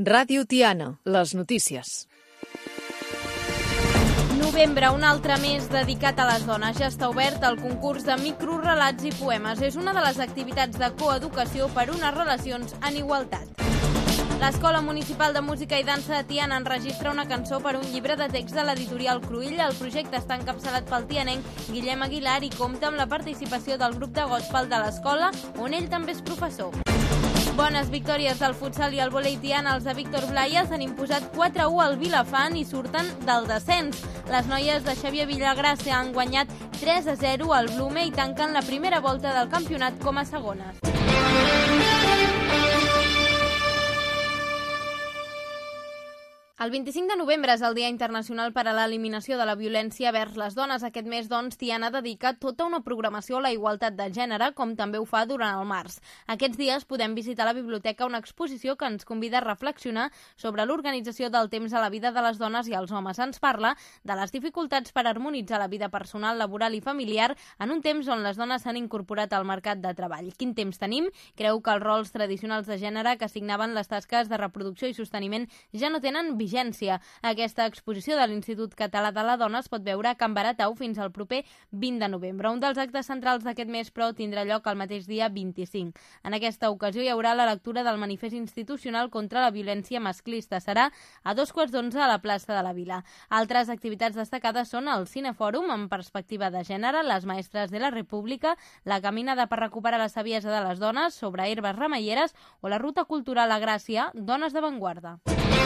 Ràdio Tiana, les notícies. Novembre, un altre mes dedicat a les dones. Ja està obert el concurs de microrelats i poemes. És una de les activitats de coeducació per unes relacions en igualtat. L'Escola Municipal de Música i Dansa de Tiana enregistra una cançó per un llibre de text de l'editorial Cruïlla. El projecte està encapçalat pel tianenc Guillem Aguilar i compta amb la participació del grup de gospel de l'escola, on ell també és professor. Bones victòries del futsal i el vòlei tiana. Els de Víctor Blaya s'han imposat 4-1 al Vilafant i surten del descens. Les noies de Xavier Villagràcia han guanyat 3-0 al Blume i tanquen la primera volta del campionat com a segones. El 25 de novembre és el Dia Internacional per a l'Eliminació de la Violència vers les dones. Aquest mes, doncs, Tiana dedica tota una programació a la igualtat de gènere, com també ho fa durant el març. Aquests dies podem visitar a la biblioteca una exposició que ens convida a reflexionar sobre l'organització del temps a la vida de les dones i els homes. Ens parla de les dificultats per harmonitzar la vida personal, laboral i familiar en un temps on les dones s'han incorporat al mercat de treball. Quin temps tenim? Creu que els rols tradicionals de gènere que assignaven les tasques de reproducció i sosteniment ja no tenen vigència. Aquesta exposició de l'Institut Català de la Dona es pot veure a Can Baratau fins al proper 20 de novembre. Un dels actes centrals d'aquest mes, però, tindrà lloc el mateix dia 25. En aquesta ocasió hi haurà la lectura del Manifest Institucional contra la Violència Masclista. Serà a 11:15 a la plaça de la Vila. Altres activitats destacades són el Cinefòrum amb perspectiva de gènere, les Maestres de la República, la caminada per recuperar la saviesa de les dones sobre herbes remeieres o la ruta cultural a Gràcia, Dones d'Avantguarda.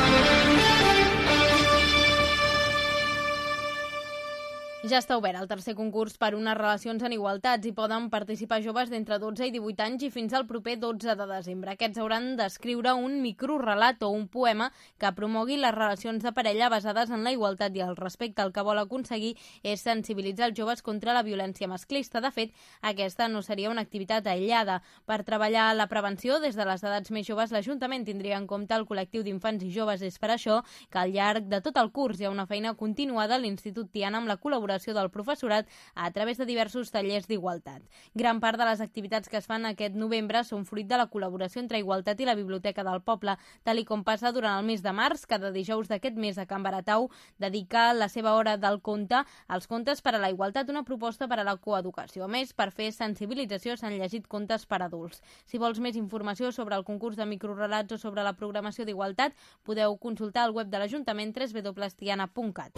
Ja està obert el tercer concurs per unes relacions en igualtats. Hi poden participar joves d'entre 12 i 18 anys i fins al proper 12 de desembre. Aquests hauran d'escriure un microrelat o un poema que promogui les relacions de parella basades en la igualtat i el respecte. El que vol aconseguir és sensibilitzar els joves contra la violència masclista. De fet, aquesta no seria una activitat aïllada. Per treballar la prevenció des de les edats més joves, l'Ajuntament tindria en compte el col·lectiu d'infants i joves. És per això que al llarg de tot el curs hi ha una feina continuada a l'Institut Tiana amb la col·laboració del professorat a través de diversos tallers d'igualtat. Gran part de les activitats que es fan aquest novembre són fruit de la col·laboració entre Igualtat i la Biblioteca del Poble. Tal i com passa durant el mes de març, cada dijous d'aquest mes a Can Baratau dedica la seva hora del conte als contes per a la igualtat, una proposta per a la coeducació. A més, per fer sensibilització s'han llegit contes per a adults. Si vols més informació sobre el concurs de microrelats o sobre la programació d'igualtat, podeu consultar el web de l'Ajuntament www.tiana.cat.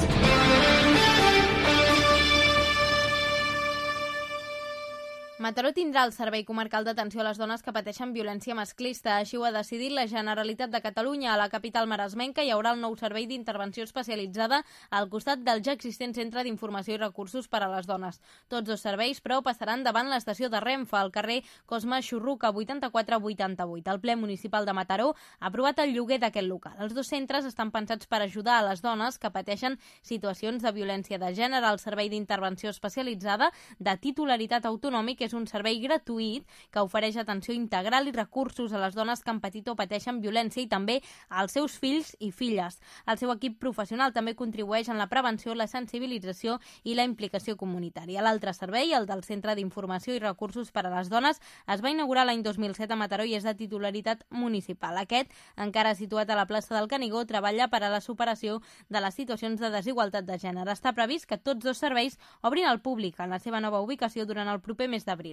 Mataró tindrà el Servei Comarcal d'Atenció a les Dones que pateixen violència masclista. Així ho ha decidit la Generalitat de Catalunya. A la capital maresmenca hi haurà el nou servei d'intervenció especialitzada al costat del ja existent Centre d'Informació i Recursos per a les Dones. Tots dos serveis, però, passaran davant l'estació de Renfe, al carrer Cosme Xurruca, 8488. El ple municipal de Mataró ha aprovat el lloguer d'aquest local. Els dos centres estan pensats per ajudar a les dones que pateixen situacions de violència de gènere. El servei d'intervenció especialitzada de titularitat autonòmic és un servei gratuït que ofereix atenció integral i recursos a les dones que han patit o pateixen violència i també als seus fills i filles. El seu equip professional també contribueix en la prevenció, la sensibilització i la implicació comunitària. L'altre servei, el del Centre d'Informació i Recursos per a les Dones, es va inaugurar l'any 2007 a Mataró i és de titularitat municipal. Aquest, encara situat a la plaça del Canigó, treballa per a la superació de les situacions de desigualtat de gènere. Està previst que tots dos serveis obrin al públic en la seva nova ubicació durant el proper mes d'abril.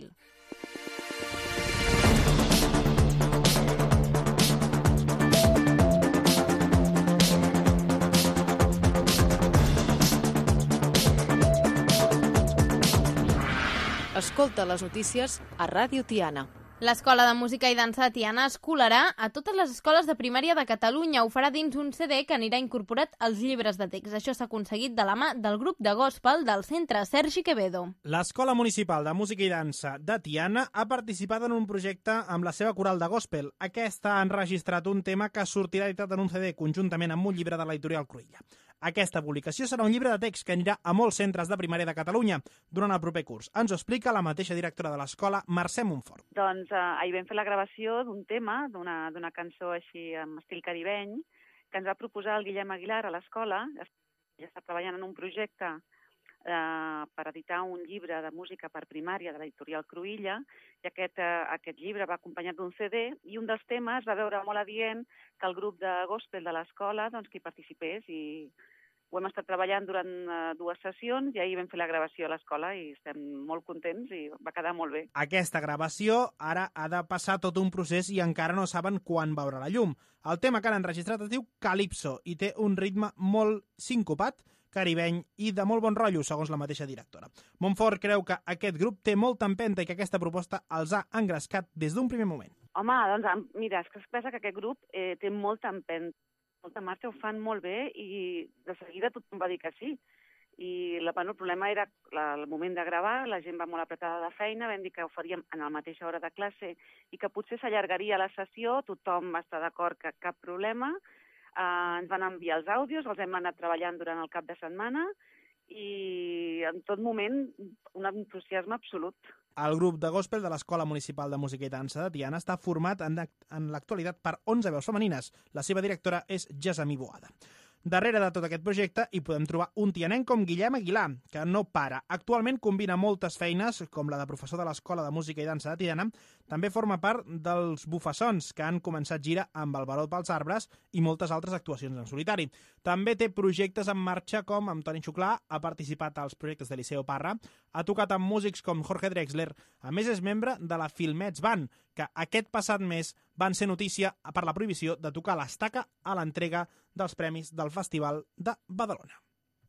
Escolta les notícies a Ràdio Tiana. L'Escola de Música i Dansa de Tiana es colarà a totes les escoles de primària de Catalunya. Ho farà dins un CD que anirà incorporat als llibres de text. Això s'ha aconseguit de la mà del grup de gospel del centre Sergi Quevedo. L'Escola Municipal de Música i Dansa de Tiana ha participat en un projecte amb la seva coral de gospel. Aquesta ha enregistrat un tema que sortirà editat en un CD conjuntament amb un llibre de l'editorial Cruïlla. Aquesta publicació serà un llibre de text que anirà a molts centres de primària de Catalunya durant el proper curs. Ens ho explica la mateixa directora de l'escola, Mercè Montfort. Doncs ahir vam fer la gravació d'un tema, d'una cançó així amb estil caribeny, que ens va proposar el Guillem Aguilar a l'escola. Ja està treballant en un projecte per editar un llibre de música per primària de l'editorial Cruïlla, i aquest llibre va acompanyat d'un CD, i un dels temes va veure molt adient que el grup de gospel de l'escola doncs, que hi participés, i ho hem estat treballant durant 2 sessions i ahir vam fer la gravació a l'escola i estem molt contents i va quedar molt bé. Aquesta gravació ara ha de passar tot un procés i encara no saben quan veurà la llum. El tema que han enregistrat es diu Calypso i té un ritme molt sincopat, caribeny i de molt bon rotllo, segons la mateixa directora. Montfort creu que aquest grup té molta empenta i que aquesta proposta els ha engrescat des d'un primer moment. Home, doncs mira, és que es pensa que aquest grup té molta empenta, molta marxa, ho fan molt bé i de seguida tothom va dir que sí. I el problema era el moment de gravar, la gent va molt apretada de feina, vam dir que ho faríem en la mateixa hora de classe i que potser s'allargaria la sessió, tothom va estar d'acord que cap problema, ens van enviar els àudios, els hem anat treballant durant el cap de setmana i en tot moment un entusiasme absolut. El grup de gospel de l'Escola Municipal de Música i Dansa de Tiana està format en l'actualitat per 11 veus femenines. La seva directora és Gessamí Boada. Darrere de tot aquest projecte hi podem trobar un tianenc com Guillem Aguilar, que no para. Actualment combina moltes feines, com la de professor de l'Escola de Música i Dansa de Tiana. També forma part dels Bufassons, que han començat gira amb el Baró pels Arbres i moltes altres actuacions en solitari. També té projectes en marxa com amb Toni Xuclà, ha participat als projectes de Liceo Parra, ha tocat amb músics com Jorge Drexler, a més és membre de la Filmets Band, que aquest passat mes van ser notícia per la prohibició de tocar l'estaca a l'entrega dels premis del Festival de Badalona.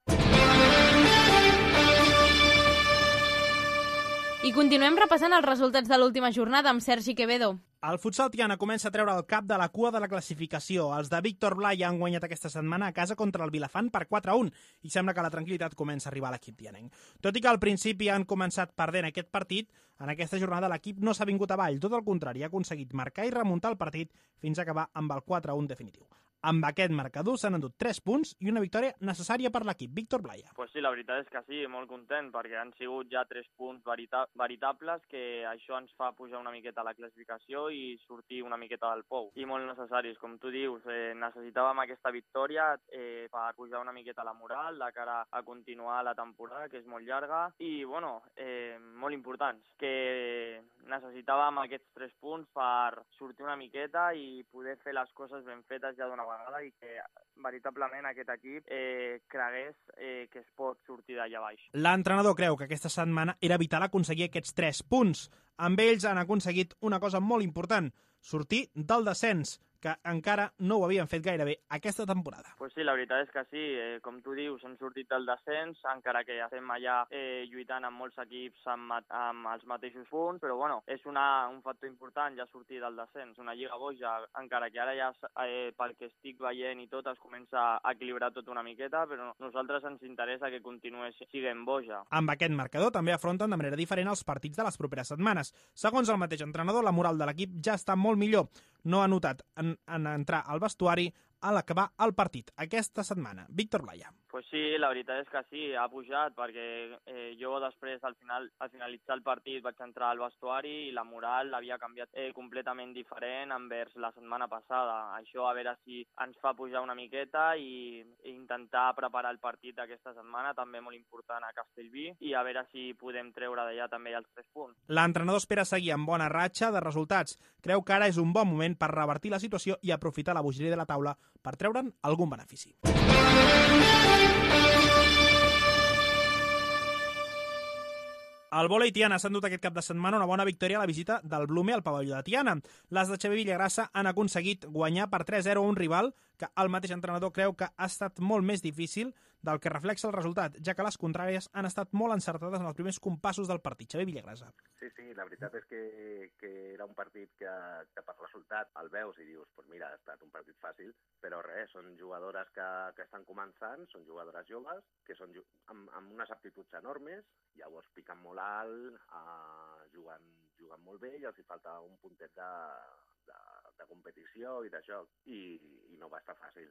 I continuem repassant els resultats de l'última jornada amb Sergi Quevedo. El futsal Tiana comença a treure el cap de la cua de la classificació. Els de Víctor Blai han guanyat aquesta setmana a casa contra el Vilafant per 4-1 i sembla que la tranquil·litat comença a arribar a l'equip tianenc. Tot i que al principi han començat perdent aquest partit, en aquesta jornada l'equip no s'ha vingut avall, tot el contrari, ha aconseguit marcar i remuntar el partit fins a acabar amb el 4-1 definitiu. Amb aquest marcador s'han endut 3 punts i una victòria necessària per l'equip. Víctor Blaya. Pues sí, la veritat és que sí, molt content, perquè han sigut ja 3 punts veritables, que això ens fa pujar una miqueta la classificació i sortir una miqueta del pou. I molt necessaris, com tu dius, necessitàvem aquesta victòria per pujar una miqueta la moral de cara a continuar la temporada, que és molt llarga, i bueno, molt importants, que necessitàvem aquests 3 punts per sortir una miqueta i poder fer les coses ben fetes ja d'una vegada i que veritablement aquest equip cregués que es pot sortir d'allà baix. L'entrenador creu que aquesta setmana era vital aconseguir aquests 3 punts. Amb ells han aconseguit una cosa molt important, sortir del descens, que encara no ho havien fet gaire bé aquesta temporada. Pues sí, la veritat és que sí, com tu dius, hem sortit del descens, encara que estem allà lluitant amb molts equips amb els mateixos punts, però bueno, és un factor important ja sortir del descens, una lliga boja, encara que ara ja pel que estic veient i tot es comença a equilibrar tot una miqueta, però a nosaltres ens interessa que continuï siguent boja. Amb aquest marcador també afronten de manera diferent els partits de les properes setmanes. Segons el mateix entrenador, la moral de l'equip ja està molt millor. No ha notat en entrar al vestuari a l'acabar el partit aquesta setmana. Víctor Blaya. Pues sí, la veritat és que sí, ha pujat, perquè jo després, al finalitzar el partit, vaig entrar al vestuari i la moral l'havia canviat completament diferent envers la setmana passada. Això a veure si ens fa pujar una miqueta i intentar preparar el partit d'aquesta setmana, també molt important a Castellví, i a veure si podem treure d'allà també els 3 punts. L'entrenador espera seguir amb bona ratxa de resultats. Creu que ara és un bon moment per revertir la situació i aprofitar la bogeria de la taula per treure'n algun benefici. El vòlei Tiana s'ha endut aquest cap de setmana una bona victòria a la visita del Blume al pavelló de Tiana. Les de Xavier Villagrassa han aconseguit guanyar per 3-0 un rival que el mateix entrenador creu que ha estat molt més difícil del que reflexa el resultat, ja que les contràries han estat molt encertades en els primers compassos del partit. Xavier Villagrassa. Sí, la veritat és que era un partit que per resultat el veus i dius, pues mira, ha estat un partit fàcil, però res, són jugadores que estan començant, són jugadores joves, que són amb unes aptituds enormes, llavors piquen molt alt, juguen molt bé i els hi falta un puntet de competició i de joc, i no va estar fàcil.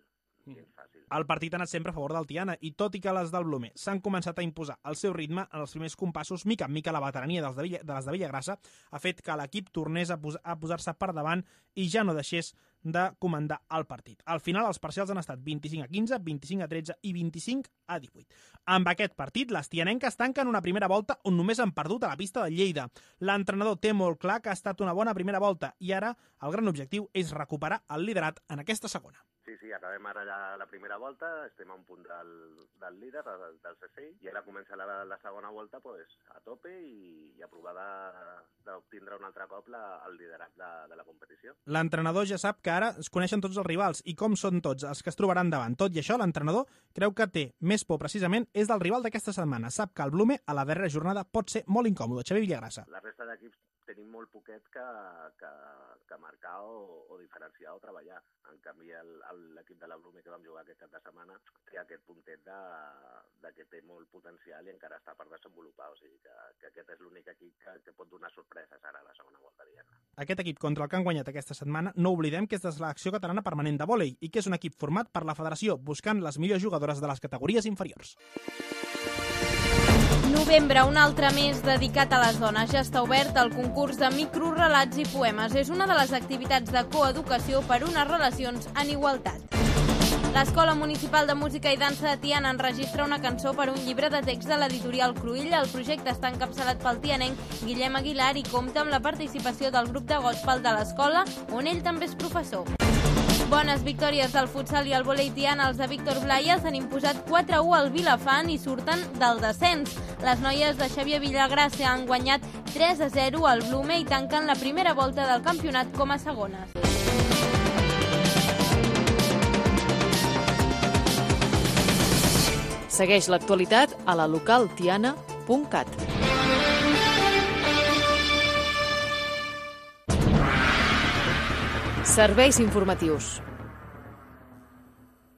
gens fàcil. El partit ha anat sempre a favor del Tiana i tot i que les del Blume s'han començat a imposar el seu ritme en els primers compassos, mica en mica la veterania de les de Villagrassa ha fet que l'equip tornés a posar-se per davant i ja no deixés de comandar el partit. Al final els parcials han estat 25-15, 25-13 i 25-18. Amb aquest partit, les tianenques tanquen una primera volta on només han perdut a la pista de Lleida. L'entrenador té molt clar que ha estat una bona primera volta i ara el gran objectiu és recuperar el liderat en aquesta segona. Sí, acabem ara la primera volta, estem a un punt del líder, del CSI, i ara comença la segona volta a tope i a provar d'obtindre un altre cop el liderat de la competició. L'entrenador ja sap que ara es coneixen tots els rivals i com són tots els que es trobaran davant. Tot i això, l'entrenador creu que té més por precisament és del rival d'aquesta setmana. Sap que el Blume a la darrera jornada pot ser molt incòmode. Xavier Villagrassa. La resta d'equips tenim molt poquet que marcar o diferenciar o treballar. En canvi, l'equip de la Blume que vam jugar aquest cap de setmana té aquest puntet que té molt potencial i encara està per desenvolupar. O sigui que aquest és l'únic equip que pot donar sorpreses ara a la segona volta d'Iena. Aquest equip contra el que han guanyat aquesta setmana, no oblidem que és de la selecció catalana permanent de vòlei i que és un equip format per la federació buscant les millors jugadores de les categories inferiors. Novembre, un altre mes dedicat a les dones. Ja està obert el concurs de microrelats i poemes. És una de les activitats de coeducació per unes relacions en igualtat. L'Escola Municipal de Música i Dansa de Tiana enregistra una cançó per un llibre de text de l'editorial Cruïlla. El projecte està encapçalat pel tianenc Guillem Aguilar i compta amb la participació del grup de gospel de l'escola, on ell també és professor. Bones victòries del futsal i el vòlei tiana. Els de Víctor Blaya s'han imposat 4-1 al Vilafant i surten del descens. Les noies de Xavier Villagrassa han guanyat 3-0 al Blume i tanquen la primera volta del campionat com a segones. Segueix l'actualitat a la localtiana.cat. Serveis informatius.